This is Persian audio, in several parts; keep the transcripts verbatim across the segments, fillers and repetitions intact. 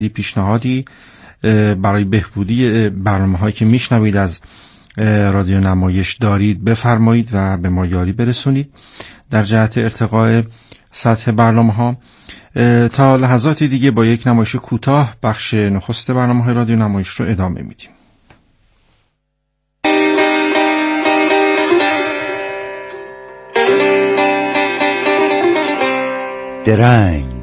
پیشنهادی برای بهبودی برنامه‌هایی که میشنوید از رادیو نمایش دارید بفرمایید و به ما یاری برسونید در جهت ارتقاء سطح برنامه‌ها. تا لحظاتی دیگه با یک نمایش کوتاه بخش نخست برنامه‌های رادیو نمایش رو ادامه میدیم. درنگ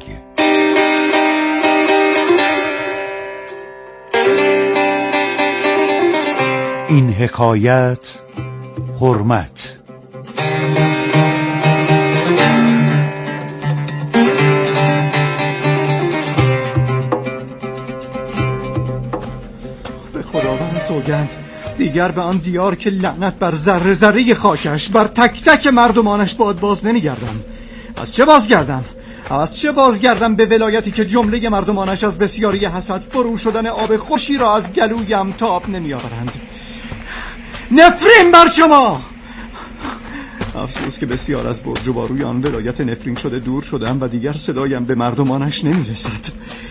این حکایت حرمت. به خداوند سوگند دیگر به آن دیار که لعنت بر ذره ذره خاکش بر تک تک مردمانش باد باز نمیگردم. از چه بازگردم؟ از چه بازگردم به ولایتی که جمله مردمانش از بسیاری حسد فرو شدن آب خوشی را از گلویم تا آب نمیآورند. نفرین بر شما! افسوس که بسیار از برج و باروی آن ولایت نفرین شده دور شدم و دیگر صدایم به مردمانش نمیرسد.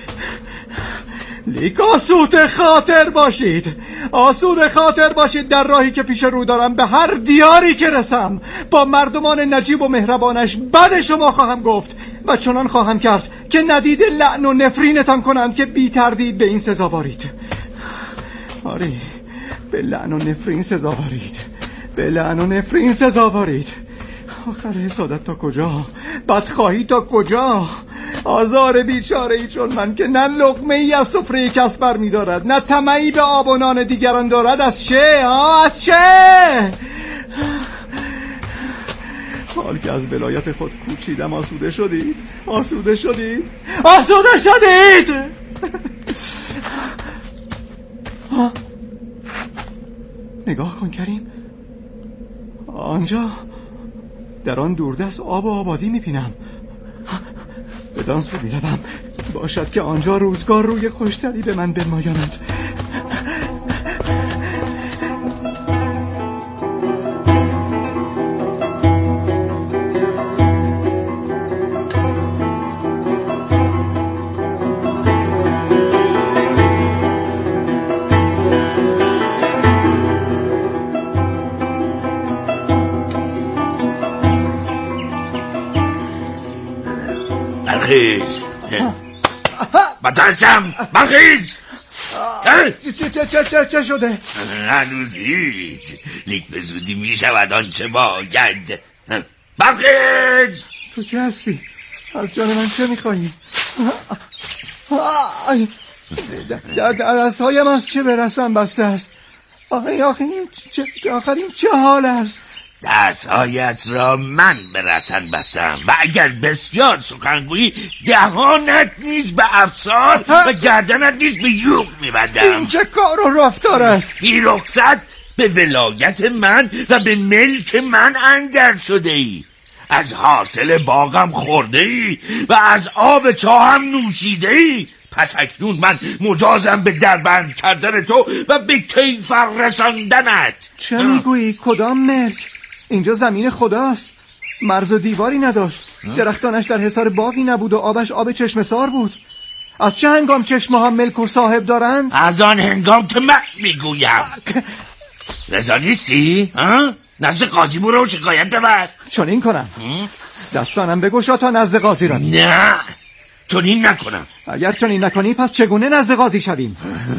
لیک آسوده خاطر باشید، آسوده خاطر باشید در راهی که پیش رو دارم. به هر دیاری که رسم با مردمان نجیب و مهربانش بد شما خواهم گفت و چنان خواهم کرد که ندید لعن و نفرینتان کنند که بی تردید به این سزاوارید. آره، به لعن و نفرین سزاوارید، به لعن و نفرین سزاوارید. آخر حسادت تا کجا؟ بدخواهی تا کجا؟ آزار بیچاره ای چون من که نه لقمه ای از سفره کس بر می دارد، نه طمعی به آب و نان دیگران دارد. از چه؟ آه از چه؟ حال که از ولایت خود کوچیدم آسوده شدید، آسوده شدید، آسوده شدید. آه. نگاه کن کریم، آنجا در آن دوردست آب و آبادی میبینم. بدان سو میروم، باشد که آنجا روزگار روی خوشتری به من بنمایاند. بلخیز بطرشم، بلخیز. چه چه چه چه چه شده؟ هنوز هیچ، لیک به زودی می شود آنچه باید. بلخیز. تو که هستی؟ از جان من چه میخواهی؟ دستهایم از چه برسم بسته است؟ آخه آخه این چه آخر این چه حال است؟ دستهایت را من برسن بستم و اگر بسیار سخنگویی دهانت نیز به افسار و گردنت نیز به یوغ میبندم. این چه کار و رفتار است؟ بی رخصت به ولایت من و به ملک من اندر شده ای، از حاصل باغم خورده ای و از آب چاهم نوشیده ای. پس اکنون من مجازم به دربند کردن تو و به کیفر رساندنت. چه میگویی؟ کدام ملک؟ اینجا زمین خداست، مرز و دیواری نداشت، درختانش در حصار باقی نبود و آبش آب چشمه سار بود. از چه هنگام چشمه ها ملک و صاحب دارند؟ از آن هنگام که من میگویم. رضا نیستی؟ نزد قاضی برو و شکایت ببر. چون این کنم دستانم بگشا تا نزد قاضی رویم. نه، چون این نکنم. اگر چون این نکنی پس چگونه نزد قاضی شویم؟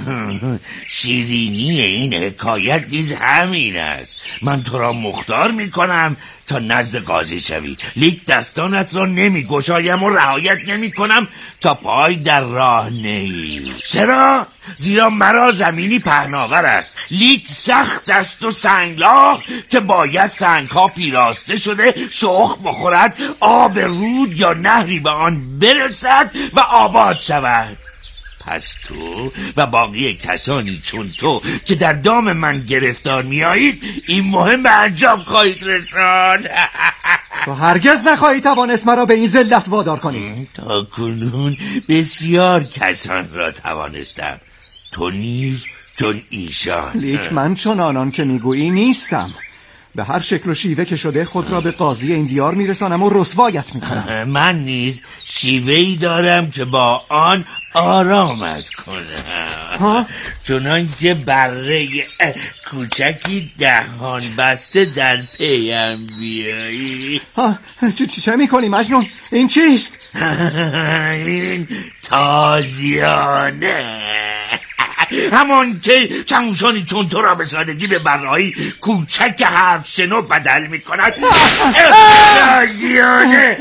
شیرینی این حکایت نیز همین است. من تو را مختار میکنم تا نزد قاضی شوی، لیک دستانت را نمی گشایم و رعایت نمی کنم تا پای در راه نهی. چرا؟ زیرا مرا زمینی پهناور است، لیک سخت است و سنگلاخ که باید سنگها پیراسته شده شخم بخورد، آب رود یا نهری به آن برسد و آباد شود. پس تو و باقی کسانی چون تو که در دام من گرفتار میایید این مهم به انجام خواهید رساند. تو هرگز نخواهی توانست مرا به این ذلت وادار کنی. تا کنون بسیار کسان را توانستم، تو نیز چون ایشان. لیک من چون آنان که میگویی نیستم. به هر شکل و شیوه که شده خود را به قاضی این دیار میرسانم و رسوایت میکنم. من نیز شیوهی دارم که با آن آرامت کنم، چنان که بره کوچکی دهان بسته در پیم بیایی. چه چه میکنی مجنون؟ این چیست؟ این تازیانه، همون که چموشانی چون تو را به سادگی به برایی کوچک حرف شنو بدل می کند. تازیانه.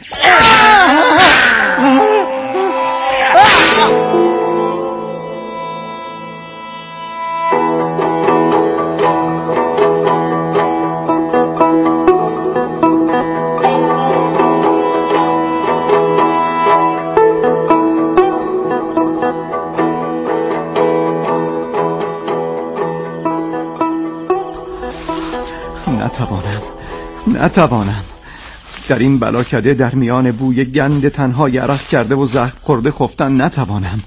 نتوانم نتوانم در این بلاکده در میان بوی گند تنها عرق کرده و زخم خورده خفتن نتوانم.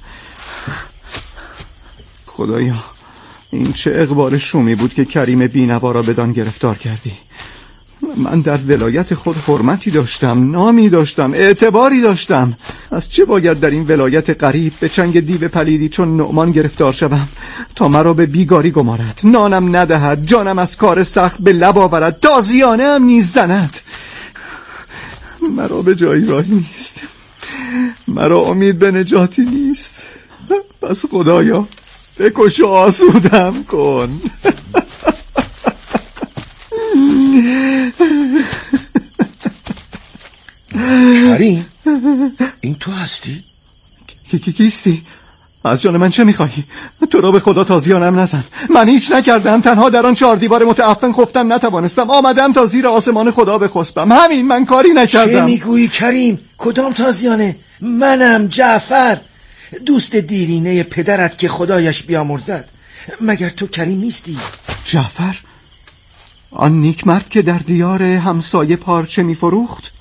خدایا این چه اغبار شومی بود که کریم بینوا را بدان گرفتار کردی. من در ولایت خود حرمتی داشتم، نامی داشتم، اعتباری داشتم. از چه باید در این ولایت غریب به چنگ دیو پلیدی چون نعمان گرفتار شوم تا مرا به بیگاری گمارد، نانم ندهد، جانم از کار سخت به لب آورد، تازیانه هم نیز زند. مرا به جایی راهی نیست، مرا امید به نجاتی نیست. پس خدایا بکش و آسودم کن. کریم، این تو هستی؟ کی کی کیستی؟ از جان من چه میخواهی؟ تو را به خدا تازیانم نزن. من هیچ نکردم، تنها در آن چهار دیوار متعفن خفتم، نتوانستم. آمدم تا زیر آسمان خدا بخسبم، همین، من کاری نکردم. چه میگویی کریم؟ کدام تازیانه؟ منم جعفر، دوست دیرینه پدرت که خدایش بیامرزد. مگر تو کریم نیستی؟ جعفر؟ آن نیک مرد که در دیار همسایه پارچه میفروخت؟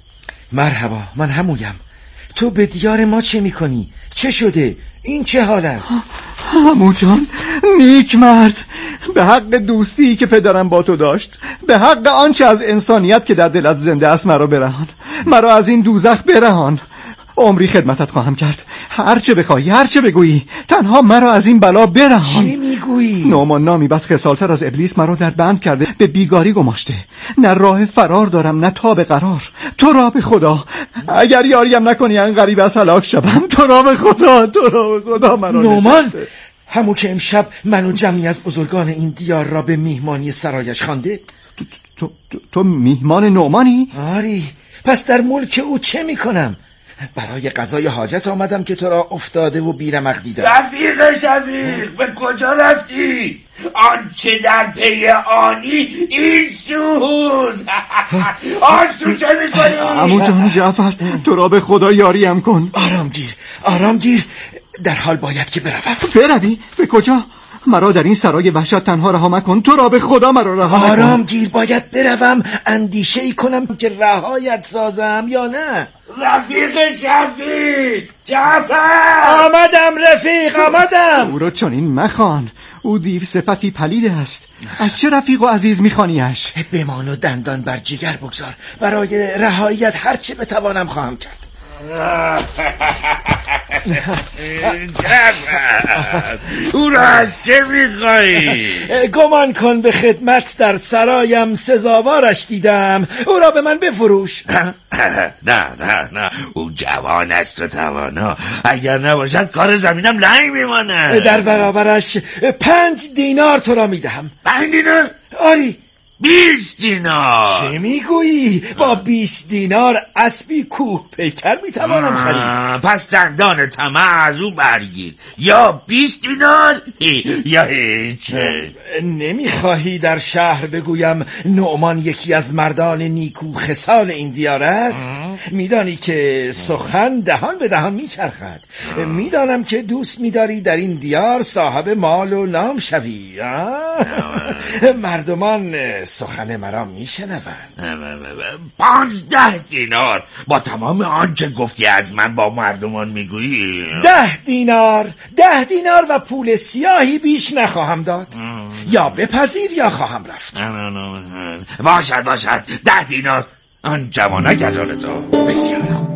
مرحبا، من همویم. تو به دیار ما چه میکنی؟ چه شده؟ این چه حال است؟ عمو جان، نیک مرد، به حق دوستی که پدرم با تو داشت، به حق آنچه از انسانیت که در دلت زنده است، مرا برهان، مرا از این دوزخ برهان. عمری خدمتت خواهم کرد، هر چه بخواهی، هر چه بگویی، تنها مرا از این بلا برهان. چی میگویی؟ نعمان نامی بد خصالتر از ابلیس مرا در بند کرده، به بیگاری گماشته. نه راه فرار دارم، نه تاب قرار. تو را به خدا، اگر یاریم نکنی ان غریب از هلاک شوم. تو را به خدا، تو را به خدا مرا. نعمان، همون که امشب من و جمعی از بزرگان این دیار را به میهمانی سرایش خوانده. تو, تو, تو, تو میهمان نعمانی؟ آری، پس در ملک او چه میکنم؟ برای قضای حاجت آمدم که تو را افتاده و بیرمق دیدم. رفیق شفیق، به کجا رفتی؟ آنچه در پی آنی این سوز. آسو چه میکنی؟ عمو جان جعفر، تو را به خدا یاریم کن. آرام گیر، آرام گیر، در حال باید که بروم. بروی؟ به کجا؟ مرا در این سرای وحشت تنها رها مکن. تو را به خدا مرا رها مکن. آرام گیر، باید بروم، اندیشه ای کنم که رهایت سازم یا نه. رفیق شفیق، جعفر آمدم رفیق، آمدم. او را چنین مخوان، او دیو صفتی پلید است. از چه رفیق و عزیز میخوانیش؟ بمان و دندان بر جگر بگذار، برای رهایت هر چه بتوانم خواهم کرد. او را از چه میخوایی؟ گمان کن به خدمت در سرایم سزاوارش دیدم، او را به من بفروش. نه نه نه، او جوان است و توانا، اگر نباشد کار زمینم لنگ میمانه. در برابرش پنج دینار تو را میدهم. پنج دینار؟ آری. بیست دینار. چه میگویی؟ با بیست دینار اسبی کوه پیکر میتوانم خرید. پس دندان طمع از او برگیر، یا بیست دینار یا هیچ. نمیخواهی در شهر بگویم نعمان یکی از مردان نیکو خصال این دیار است؟ میدانی که سخن دهان به دهان میچرخد. میدانم که دوست میداری در این دیار صاحب مال و نام شوی. مردمان سخن مرا میشنوند. پانزده دینار با تمام آنچه گفتی از من با مردمان میگویی؟ ده دینار ده دینار و پول سیاهی بیش نخواهم داد. یا بپذیر یا خواهم رفت. باشد باشد ده دینار. آن جوانک از آن تو. بسیار خوب.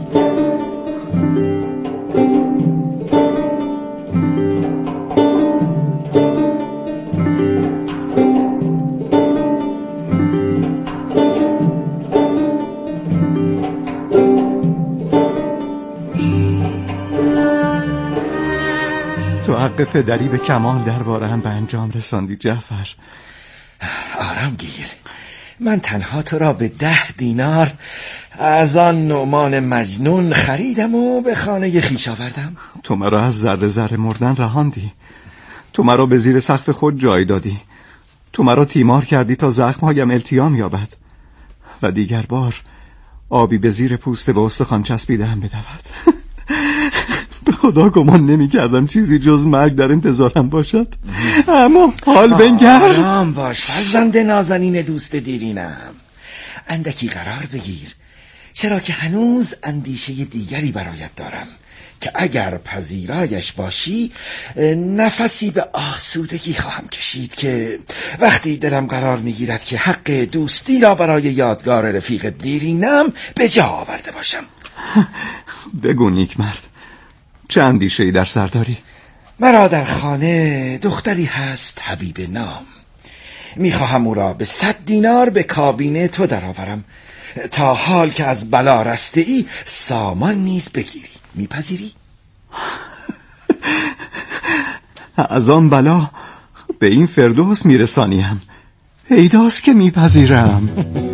تو حق پدری به کمال درباره هم به انجام رساندی جعفر. آرام گیر. من تنها تو را به ده دینار از آن نعمان مجنون خریدم و به خانه خویش آوردم. تو مرا از ذره ذره مردن رهاندی. تو مرا به زیر سقف خود جای دادی. تو مرا تیمار کردی تا زخمهایم التیام یابد و دیگر بار آبی به زیر پوست به استخوان چسبیده هم بدود. به خدا گمان نمی کردم چیزی جز مرگ در انتظارم باشد. اما حال بنگر. آرام باش فرزند نازنین دوست دیرینم. اندکی قرار بگیر، چرا که هنوز اندیشه دیگری برایت دارم که اگر پذیرایش باشی نفسی به آسودگی خواهم کشید که وقتی دلم قرار میگیرد که حق دوستی را برای یادگار رفیق دیرینم به جا آورده باشم. بگو نیک مرد، چه اندیشه‌ای در سر داری؟ مرا در خانه دختری هست حبیب نام. میخواهم او را به صد دینار به کابینه تو درآورم تا حال که از بلا رسته ای سامان نیز بگیری. میپذیری؟ از آن بلا به این فردوس میرسانیم. پیداست که میپذیرم.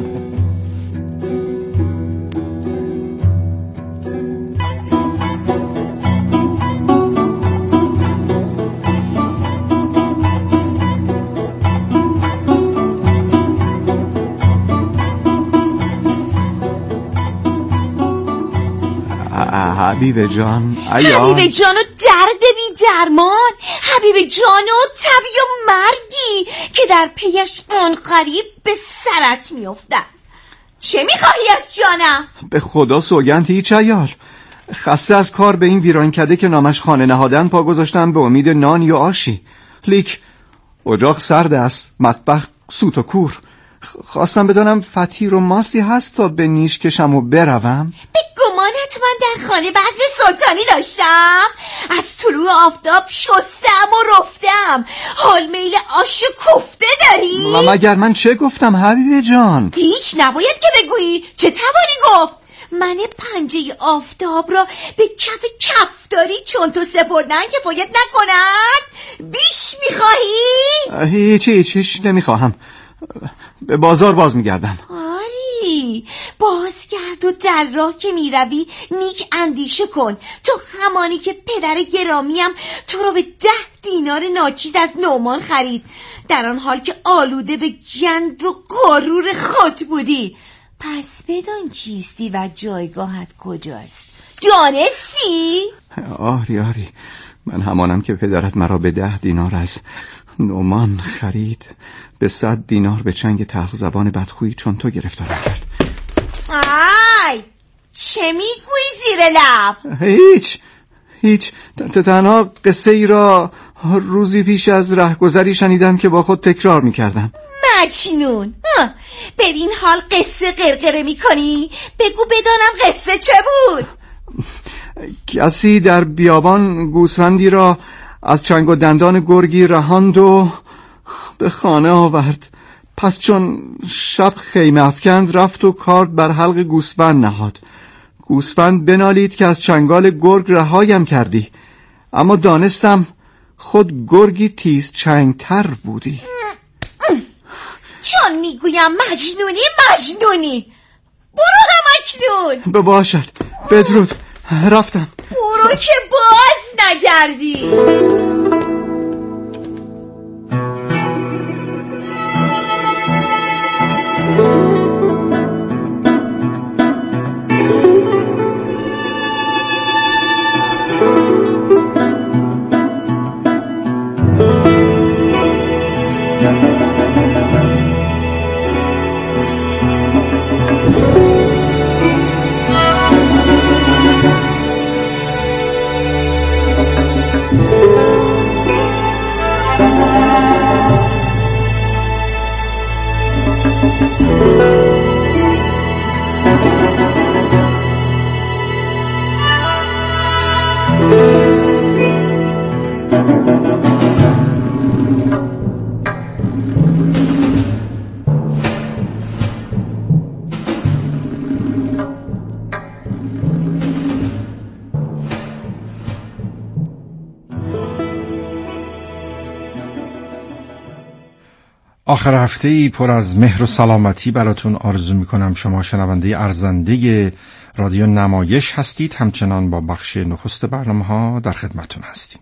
حبیب جان ایا حبیب جان و درد بی درمان، حبیب جان و تبی و مرگی که در پیش اون قریب به سرت میافتد. چه میخواهی از جانم؟ به خدا سوگند هیچ عیار. خسته از کار به این ویران کده که نامش خانه نهادن پا گذاشتم به امید نان یا آشی. لیک اجاق سرد است، مطبخ سوت و کور. خواستم بدانم فطیر و ماسی هست تا به نیش کشم و بروم. به گمانت من در خانه بزم سلطانی داشتم؟ از طلوع آفتاب شستم و رفتم. حال میل آش و کوفته داری؟ م- مگر من چه گفتم حبیب جان؟ هیچ نباید که بگویی. چه توانی گفت؟ من پنجه آفتاب را به کف کفداری چون تو سپردن که فایت نکنند؟ بیش میخواهی؟ هیچ هیچ هیچ نمیخواهم. به بازار باز میگردم. آری بازگرد و در راه که میروی نیک اندیشه کن. تو همانی که پدر گرامیم تو رو به ده دینار ناچیز از نعمان خرید، در آن حال که آلوده به گند و غرور خود بودی. پس بدان کیستی و جایگاهت کجاست. دانستی؟ آری آری من همانم که پدرت مرا به ده دینار از نعمان خرید، به صد دینار به چنگ تلخ زبان بدخویی چون تو گرفتارم کرد. آی چه میگویی زیر لب؟ هیچ هیچ تنها قصه ای را روزی پیش از رهگذری شنیدم که با خود تکرار میکردم. مجنون، به این حال قصه قرقره میکنی؟ بگو بدانم قصه چه بود؟ کسی در بیابان گوسفندی را از چنگ و دندان گرگی رهاند و به خانه آورد. پس چون شب خیمه افکند رفت و کارد بر حلق گوسفند نهاد. گوسفند بنالید که از چنگال گرگ رهایم کردی، اما دانستم خود گرگی تیز چنگتر بودی. چون میگویم مجنونی مجنونی. برو هم اکنون. باشد بدرود رفتم. برو که باز نگردی. آخر هفته ای پر از مهر و سلامتی براتون آرزو میکنم. شما شنونده ارزنده رادیو نمایش هستید، همچنان با بخش نخست برنامه ها در خدمتون هستیم.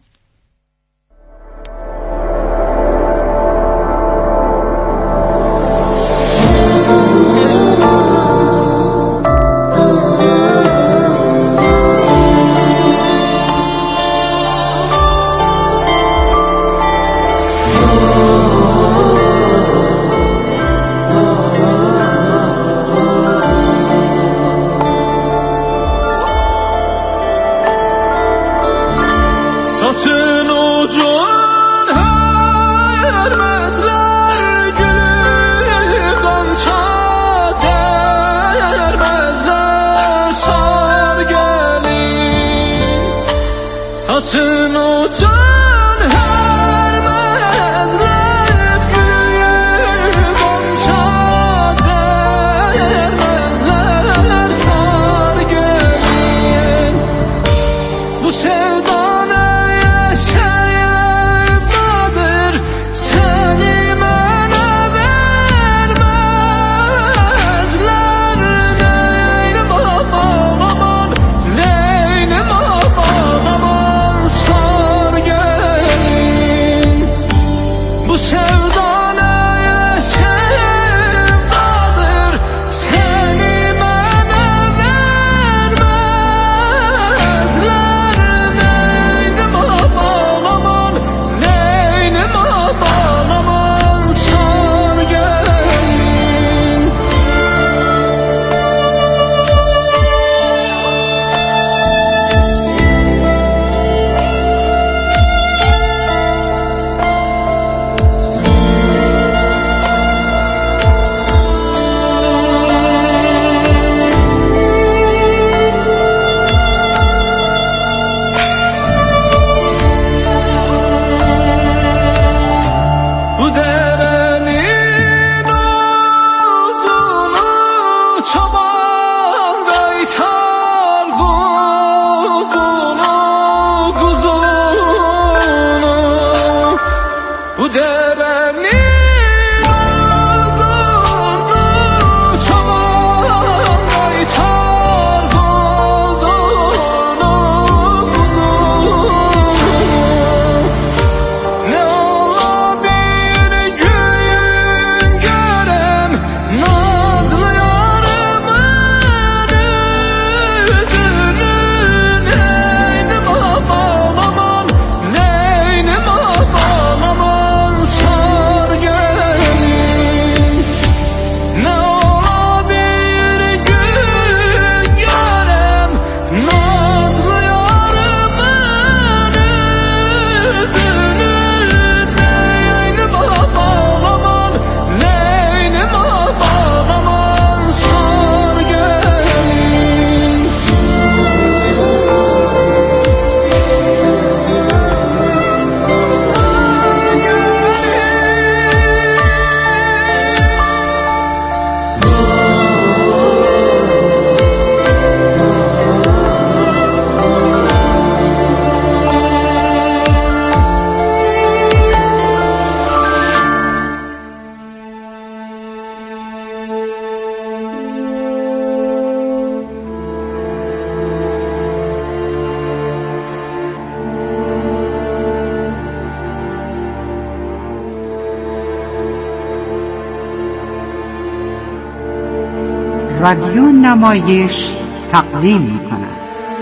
رادیو نمایش تقدیم می‌کند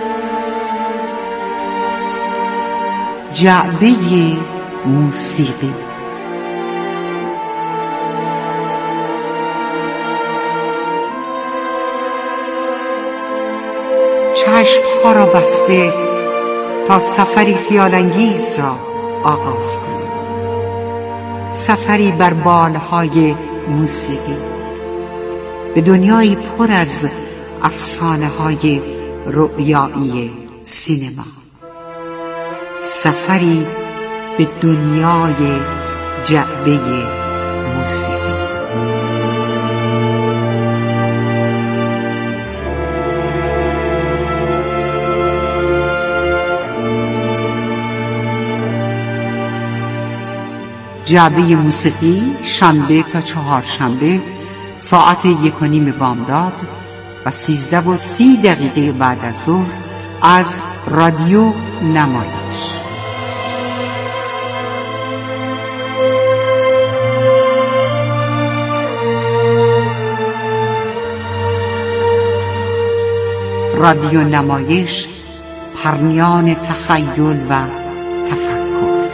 جعبه موسیقی. چشم‌ها را بسته تا سفری خیال‌انگیز را آغاز کنید، سفری بر بالهای موسیقی به دنیایی پر از افسانه‌های رؤیایی سینما، سفری به دنیای جعبه موسیقی. جعبه موسیقی شنبه تا چهارشنبه ساعت یک و نیم بامداد و سیزده و سی دقیقه بعد از ظهر از رادیو نمایش. رادیو نمایش، پرنیان تخیل و تفکر.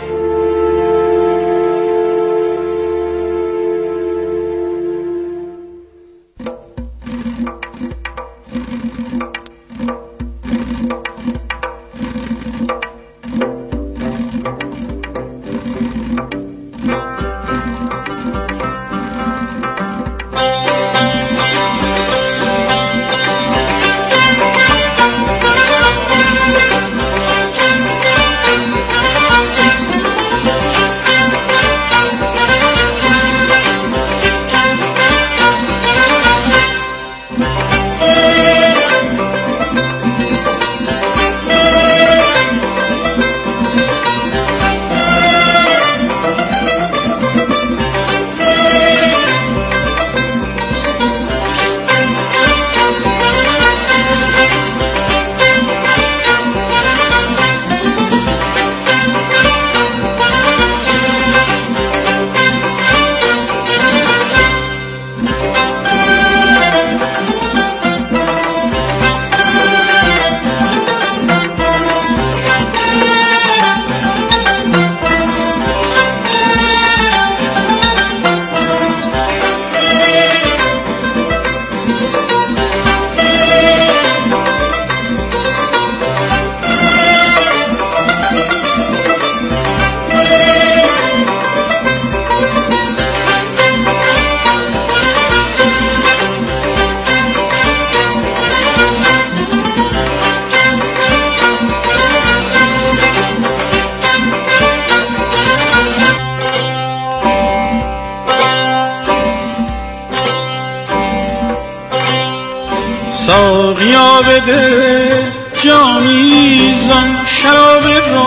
ساقیا بده جامی زان شراب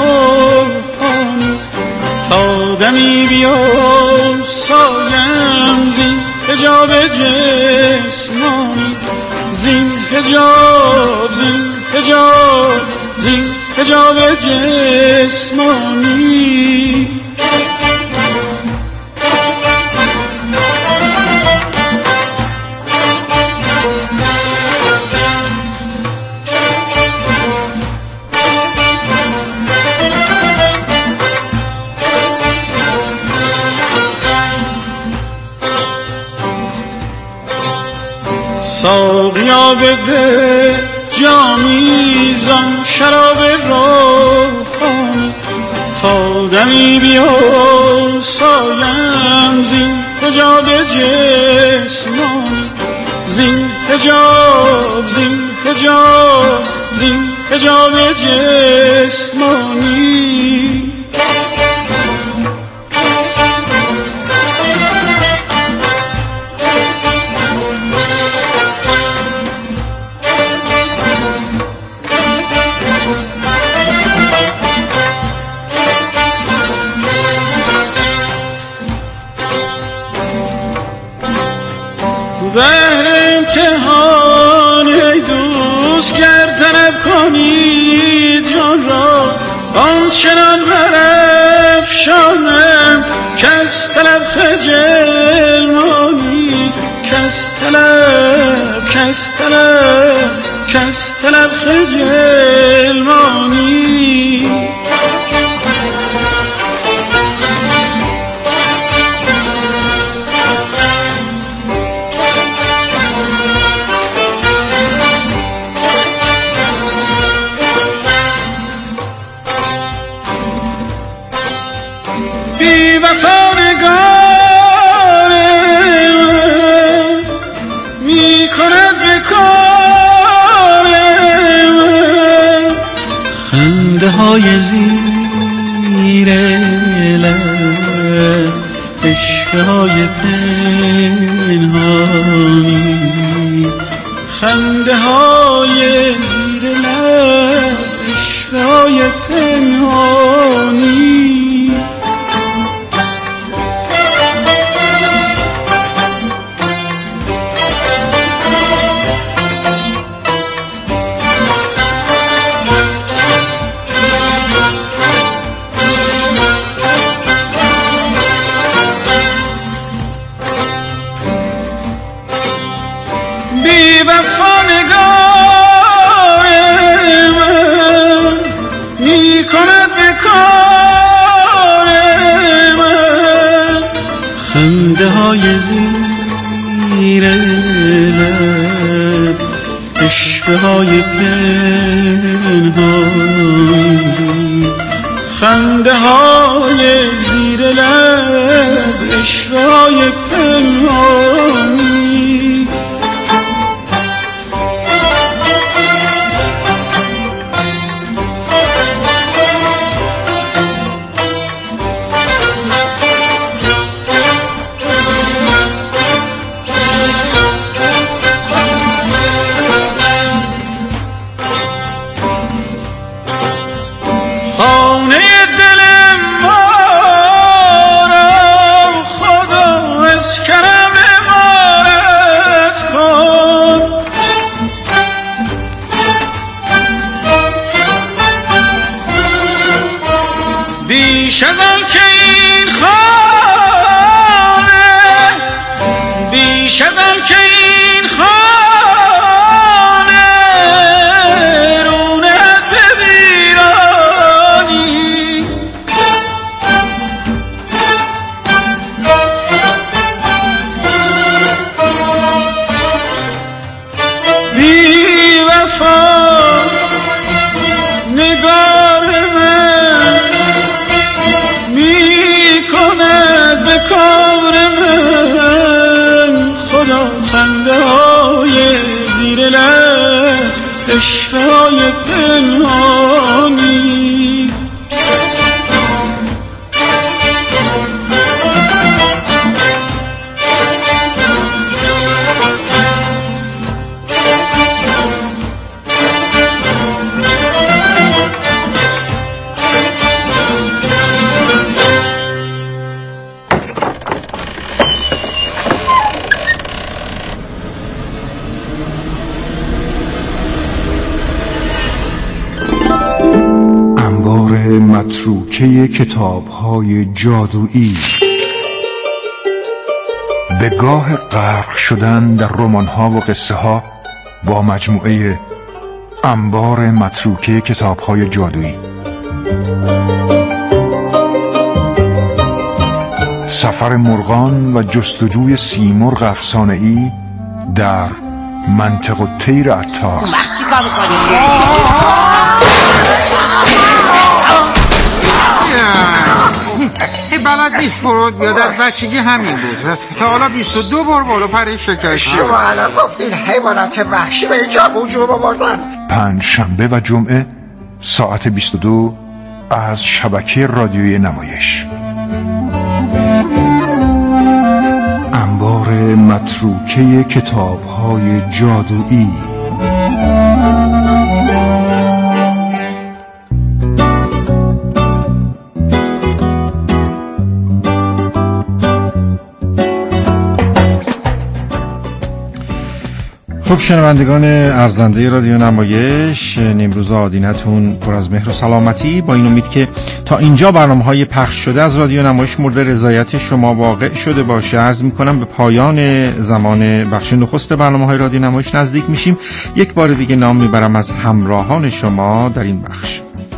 روحانی تا دمی بیا سایم زین حجاب جسمانی، زین حجاب زین حجاب زین حجاب جسمانی. ساقیا بده جامی زان شراب روحانی تا دمی بیا سایم زین حجاب جسمانی، زین حجاب زین حجاب زین حجاب جسمانی. بهر امتحان ای دوست گر طلب کنی جان را آنچنان برافشانم کس طلب خجل مانی، کس طلب کس طلب کس طلب خجل مانی. بی وفادگار می کند به کار خنده های زیر لب، عشق های پنهانی، خنده های زیر لب، عشق های پنهانی. های زیر لب عشوه های پنهانی خنده های زیر لب عشوه های پنهانی بیش از آن که این خانه بیش از آن که این خانه رونه به ویرانی بی وفا نگار من به کار من خدا خنده های زیر لب عشوه های پنهانی متروکه کتاب‌های جادویی. به گاه غرق شدن در رمان‌ها و قصه‌ها با مجموعه انبار متروکه کتاب‌های جادویی. سفر مرغان و جستجوی سیمرغ افسانه‌ای در منطق الطیر عطار. چی کار می‌کنی؟ بلد نیست فرود بیاد، از بچگی همین بود. تا حالا بیست و دو بار بالا پری شکر شد. شما الان گفتین حیوانات وحشی به اینجا وجود آوردن. پنج شنبه و جمعه ساعت بیست و دو از شبکه رادیویی نمایش. انبار متروکه کتاب‌های جادویی. خب شنوندگان ارزنده رادیو نمایش، نیمروز آدینتون پر از مهر و سلامتی، با این امید که تا اینجا برنامه‌های پخش شده از رادیو نمایش مورد رضایت شما واقع شده باشه. عرض می‌کنم به پایان زمان بخش نخست برنامه‌های رادیو نمایش نزدیک میشیم. یک بار دیگه نام میبرم از همراهان شما در این بخش.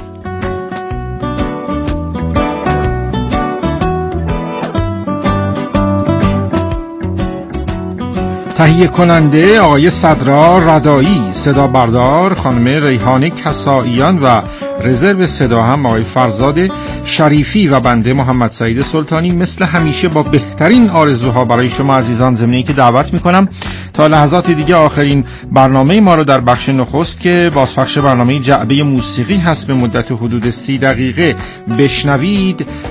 تهیه کننده آقای صدرا ردایی، صدا بردار خانم ریحانه کسائیان و رزرو صدا هم آقای فرزاد شریفی و بنده محمد سعید سلطانی. مثل همیشه با بهترین آرزوها برای شما عزیزان، ضمن اینکه دعوت میکنم تا لحظات دیگه آخرین برنامه ما رو در بخش نخست که بازپخش برنامه جعبه موسیقی هست به مدت حدود سی دقیقه بشنوید.